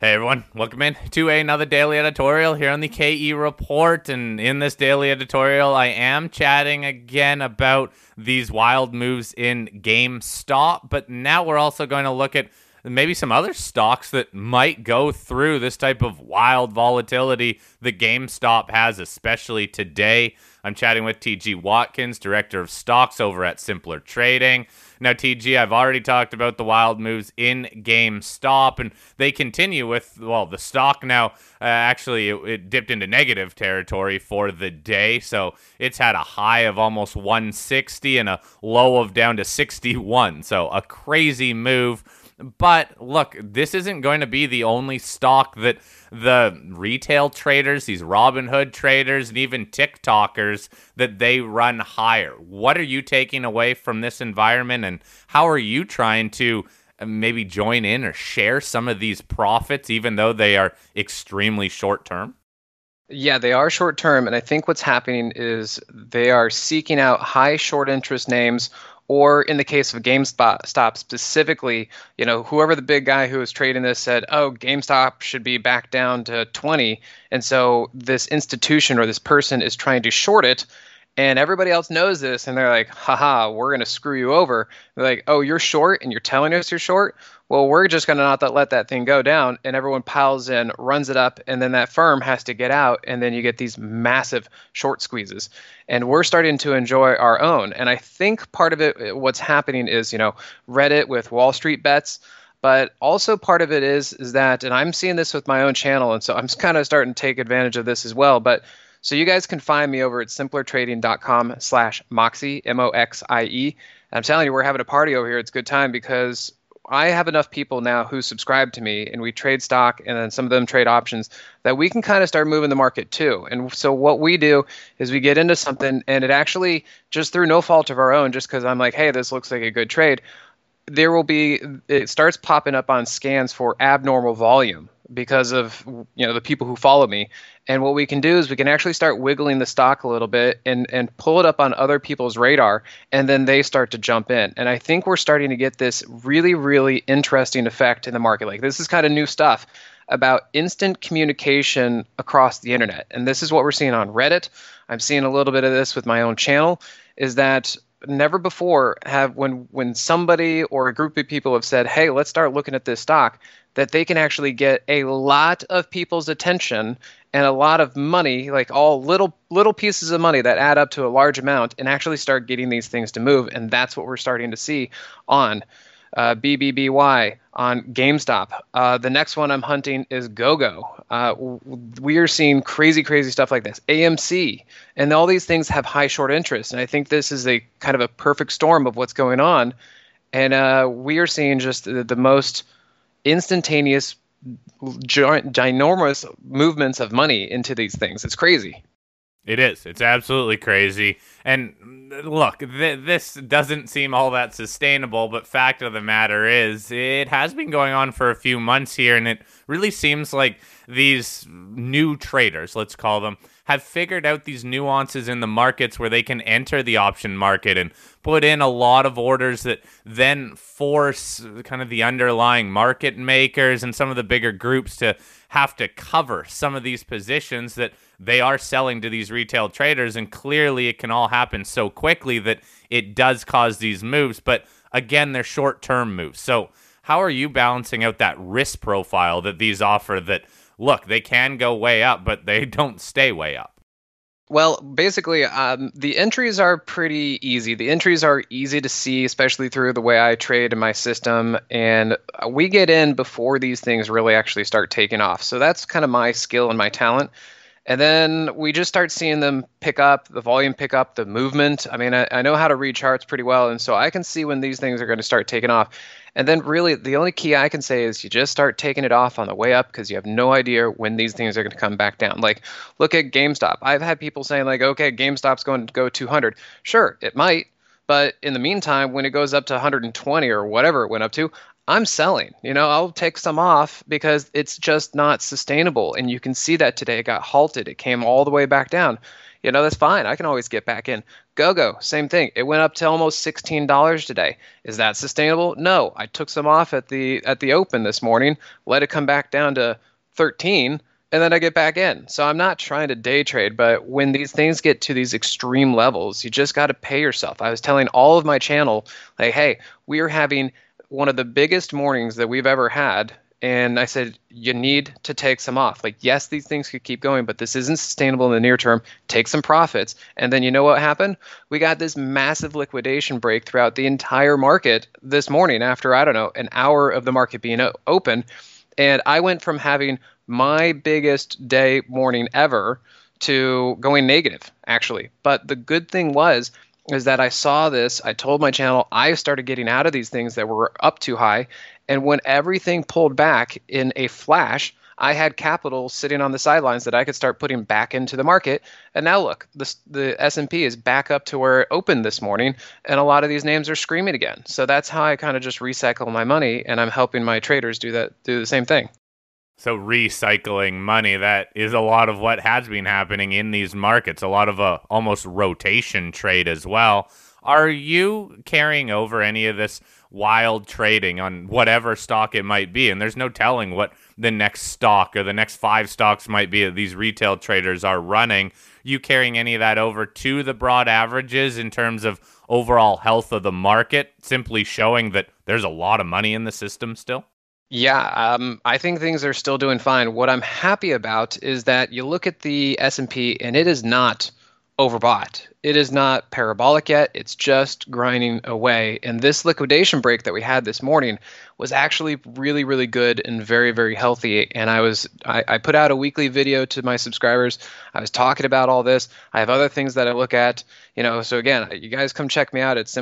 Hey everyone, welcome in to another daily editorial here on the KE Report. And in this daily editorial, I am chatting again about these wild moves in GameStop, but now we're also going to look at maybe some other stocks that might go through this type of wild volatility that GameStop has, especially today. I'm chatting with TG Watkins, Director of Stocks over at Simpler Trading. Now, TG, I've already talked about the wild moves in GameStop, and they continue with, well, the stock now actually it dipped into negative territory for the day. So it's had a high of almost 160 and a low of down to 61. So a crazy move. But look, this isn't going to be the only stock that the retail traders, these Robinhood traders, and even TikTokers, that they run higher. What are you taking away from this environment, and how are you trying to maybe join in or share some of these profits, even though they are extremely short term? Yeah, they are short term, and I think what's happening is they are seeking out high short interest names, or in the case of GameStop specifically, whoever the big guy who was trading this said, "Oh, GameStop should be back down to 20," and so this institution or this person is trying to short it. And everybody else knows this, and they're like, haha, we're going to screw you over. They're like, oh, you're short, and you're telling us you're short? Well, we're just going to not let that thing go down. And everyone piles in, runs it up, and then that firm has to get out, and then you get these massive short squeezes. And we're starting to enjoy our own. And I think part of it, what's happening is, Reddit with Wall Street bets. But also part of it is that, and I'm seeing this with my own channel, and so I'm kind of starting to take advantage of this as well. But so you guys can find me over at simplertrading.com/Moxie, Moxie. I'm telling you, we're having a party over here. It's a good time because I have enough people now who subscribe to me, and we trade stock, and then some of them trade options, that we can kind of start moving the market too. And so what we do is we get into something, and it actually, just through no fault of our own, just because I'm like, hey, this looks like a good trade, it starts popping up on scans for abnormal volume because of the people who follow me. And what we can do is we can actually start wiggling the stock a little bit and pull it up on other people's radar, and then they start to jump in. And I think we're starting to get this really, really interesting effect in the market. Like, this is kind of new stuff about instant communication across the internet. And this is what we're seeing on Reddit. I'm seeing a little bit of this with my own channel, is that never before have when somebody or a group of people have said, hey, let's start looking at this stock, that they can actually get a lot of people's attention and a lot of money, like all little pieces of money that add up to a large amount, and actually start getting these things to move. And that's what we're starting to see on BBBY, on GameStop. The next one I'm hunting is GoGo. We are seeing crazy, crazy stuff like this. AMC, and all these things have high short interest. And I think this is a kind of a perfect storm of what's going on. And we are seeing just the most instantaneous, ginormous movements of money into these things. It's crazy. It is. It's absolutely crazy. And look, this doesn't seem all that sustainable, but fact of the matter is, it has been going on for a few months here, and it really seems like these new traders, let's call them, have figured out these nuances in the markets where they can enter the option market and put in a lot of orders that then force kind of the underlying market makers and some of the bigger groups to have to cover some of these positions that they are selling to these retail traders. And clearly it can all happen so quickly that it does cause these moves. But again, they're short-term moves. So how are you balancing out that risk profile that these offer, that look, they can go way up, but they don't stay way up? Well, basically, the entries are pretty easy. The entries are easy to see, especially through the way I trade in my system. And we get in before these things really actually start taking off. So that's kind of my skill and my talent. And then we just start seeing them pick up, the volume pick up, the movement. I mean, I know how to read charts pretty well. And so I can see when these things are going to start taking off. And then really the only key I can say is you just start taking it off on the way up, because you have no idea when these things are going to come back down. Like, look at GameStop. I've had people saying like, okay, GameStop's going to go 200. Sure, it might. But in the meantime, when it goes up to 120 or whatever it went up to, I'm selling. I'll take some off because it's just not sustainable. And you can see that today it got halted. It came all the way back down. That's fine. I can always get back in. GoGo, same thing. It went up to almost $16 today. Is that sustainable? No. I took some off at the open this morning, let it come back down to 13, and then I get back in. So I'm not trying to day trade, but when these things get to these extreme levels, you just got to pay yourself. I was telling all of my channel, like, hey, we are having one of the biggest mornings that we've ever had. And I said, you need to take some off. Like, yes, these things could keep going, but this isn't sustainable in the near term. Take some profits. And then you know what happened? We got this massive liquidation break throughout the entire market this morning after, I don't know, an hour of the market being open. And I went from having my biggest day morning ever to going negative, actually. But the good thing is that I saw this. I told my channel I started getting out of these things that were up too high. And when everything pulled back in a flash, I had capital sitting on the sidelines that I could start putting back into the market. And now look, the S&P is back up to where it opened this morning, and a lot of these names are screaming again. So that's how I kind of just recycle my money, and I'm helping my traders do the same thing. So recycling money, that is a lot of what has been happening in these markets, a lot of almost rotation trade as well. Are you carrying over any of this wild trading on whatever stock it might be? And there's no telling what the next stock or the next 5 stocks might be that these retail traders are running. You carrying any of that over to the broad averages in terms of overall health of the market, simply showing that there's a lot of money in the system still? Yeah, I think things are still doing fine. What I'm happy about is that you look at the S&P and it is not overbought. It is not parabolic yet. It's just grinding away. And this liquidation break that we had this morning was actually really, really good and very, very healthy. And I put out a weekly video to my subscribers. I was talking about all this. I have other things that I look at, so again, you guys come check me out at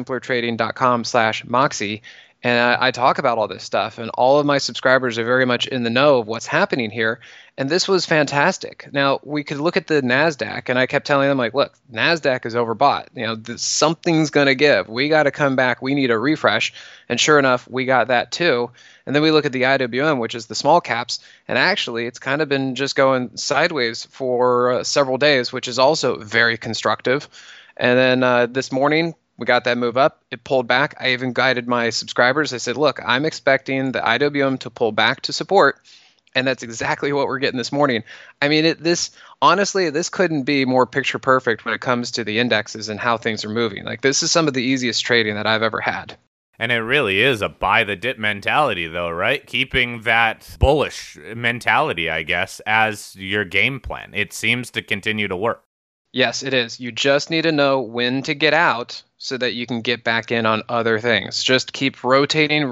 simplertrading.com/Moxie. And I talk about all this stuff, and all of my subscribers are very much in the know of what's happening here. And this was fantastic. Now, we could look at the NASDAQ, and I kept telling them, like, look, NASDAQ is overbought. Something's going to give. We got to come back. We need a refresh. And sure enough, we got that too. And then we look at the IWM, which is the small caps, and actually it's kind of been just going sideways for several days, which is also very constructive. And then this morning, we got that move up. It pulled back. I even guided my subscribers. I said, look, I'm expecting the IWM to pull back to support. And that's exactly what we're getting this morning. I mean, honestly, this couldn't be more picture perfect when it comes to the indexes and how things are moving. Like, this is some of the easiest trading that I've ever had. And it really is a buy the dip mentality, though, right? Keeping that bullish mentality, I guess, as your game plan. It seems to continue to work. Yes, it is. You just need to know when to get out so that you can get back in on other things. Just keep rotating.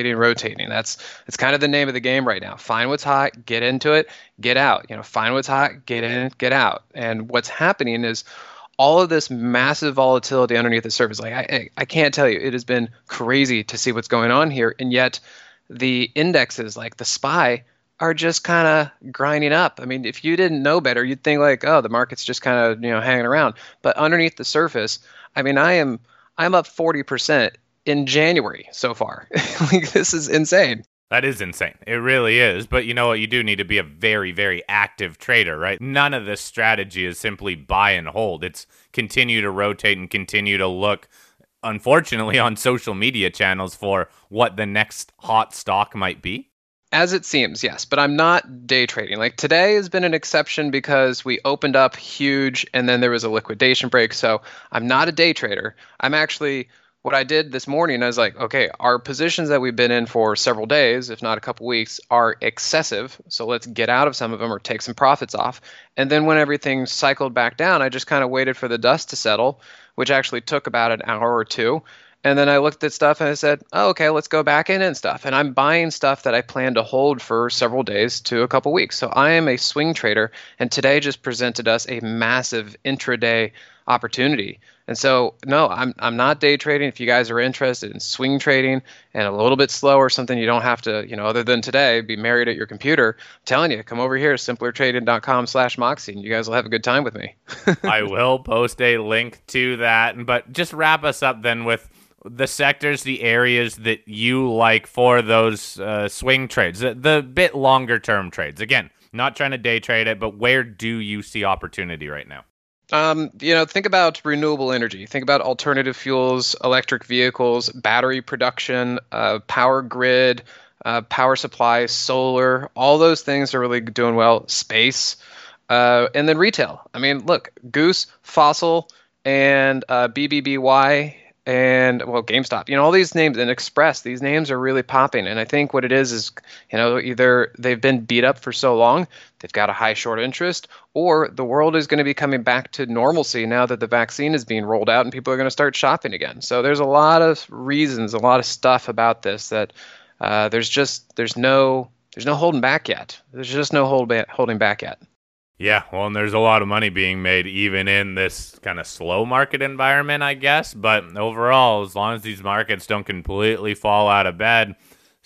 It's kind of the name of the game right now. Find what's hot, get into it, get out. Find what's hot, get in, get out. And what's happening is all of this massive volatility underneath the surface. Like, I can't tell you, it has been crazy to see what's going on here. And yet the indexes, like the SPY, are just kind of grinding up. I mean, if you didn't know better, you'd think like, oh, the market's just kind of, hanging around. But underneath the surface, I mean, I'm up 40% in January so far. Like, this is insane. That is insane. It really is. But you know what? You do need to be a very, very active trader, right? None of this strategy is simply buy and hold. It's continue to rotate and continue to look, unfortunately, on social media channels for what the next hot stock might be. As it seems, yes, but I'm not day trading. Like, today has been an exception because we opened up huge and then there was a liquidation break. So I'm not a day trader. What I did this morning, I was like, okay, our positions that we've been in for several days, if not a couple weeks, are excessive. So let's get out of some of them or take some profits off. And then when everything cycled back down, I just kind of waited for the dust to settle, which actually took about an hour or two. And then I looked at stuff and I said, oh, okay, let's go back in and stuff. And I'm buying stuff that I plan to hold for several days to a couple weeks. So I am a swing trader. And today just presented us a massive intraday opportunity. And so, no, I'm not day trading. If you guys are interested in swing trading and a little bit slower, something you don't have to, other than today, be married at your computer, I'm telling you, come over here, simplertrading.com/Moxie, and you guys will have a good time with me. I will post a link to that. But just wrap us up then with the sectors, the areas that you like for those swing trades, the bit longer term trades. Again, not trying to day trade it, but where do you see opportunity right now? Think about renewable energy. Think about alternative fuels, electric vehicles, battery production, power grid, power supply, solar. All those things are really doing well. Space, and then retail. I mean, look, Goose, Fossil, and BBBY, and well, GameStop. All these names, and Express. These names are really popping. And I think what it is, either they've been beat up for so long, they've got a high short interest, or the world is going to be coming back to normalcy now that the vaccine is being rolled out and people are going to start shopping again. So there's a lot of reasons, a lot of stuff about this that there's no holding back yet. There's just no holding back yet. Yeah, well, and there's a lot of money being made even in this kind of slow market environment, I guess. But overall, as long as these markets don't completely fall out of bed,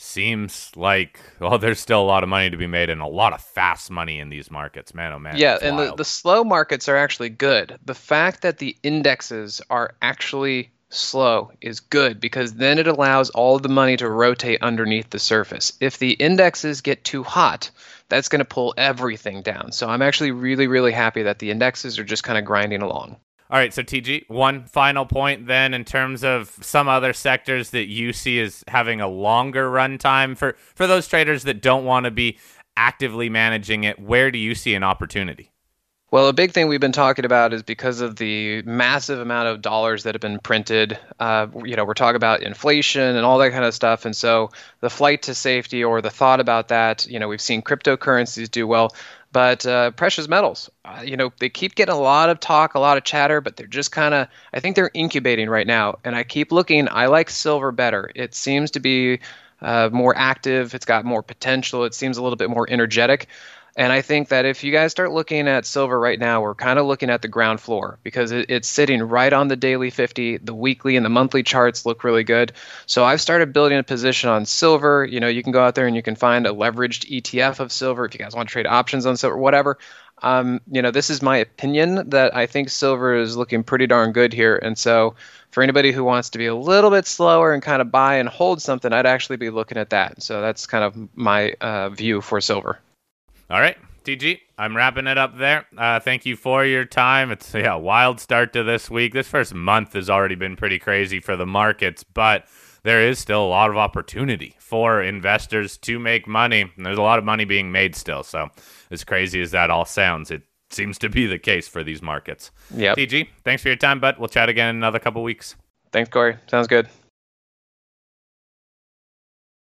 seems like, well, there's still a lot of money to be made and a lot of fast money in these markets. Man, oh man. Yeah, and the slow markets are actually good. The fact that the indexes are actually slow is good because then it allows all the money to rotate underneath the surface. If the indexes get too hot, that's going to pull everything down. So I'm actually really, really happy that the indexes are just kind of grinding along. All right, so TG, one final point then in terms of some other sectors that you see as having a longer run time for those traders that don't want to be actively managing it. Where do you see an opportunity? Well, a big thing we've been talking about is because of the massive amount of dollars that have been printed. We're talking about inflation and all that kind of stuff. And so the flight to safety or the thought about that, we've seen cryptocurrencies do well, but precious metals, they keep getting a lot of talk, a lot of chatter, but they're just I think they're incubating right now. And I keep looking, I like silver better. It seems to be more active. It's got more potential. It seems a little bit more energetic. And I think that if you guys start looking at silver right now, we're kind of looking at the ground floor because it's sitting right on the daily 50. The weekly and the monthly charts look really good. So I've started building a position on silver. You can go out there and you can find a leveraged ETF of silver if you guys want to trade options on silver, whatever. This is my opinion that I think silver is looking pretty darn good here. And so for anybody who wants to be a little bit slower and kind of buy and hold something, I'd actually be looking at that. So that's kind of my view for silver. All right, TG, I'm wrapping it up there. Thank you for your time. It's a wild start to this week. This first month has already been pretty crazy for the markets, but there is still a lot of opportunity for investors to make money. And there's a lot of money being made still. So as crazy as that all sounds, it seems to be the case for these markets. Yep. TG, thanks for your time, bud. We'll chat again in another couple weeks. Thanks, Corey. Sounds good.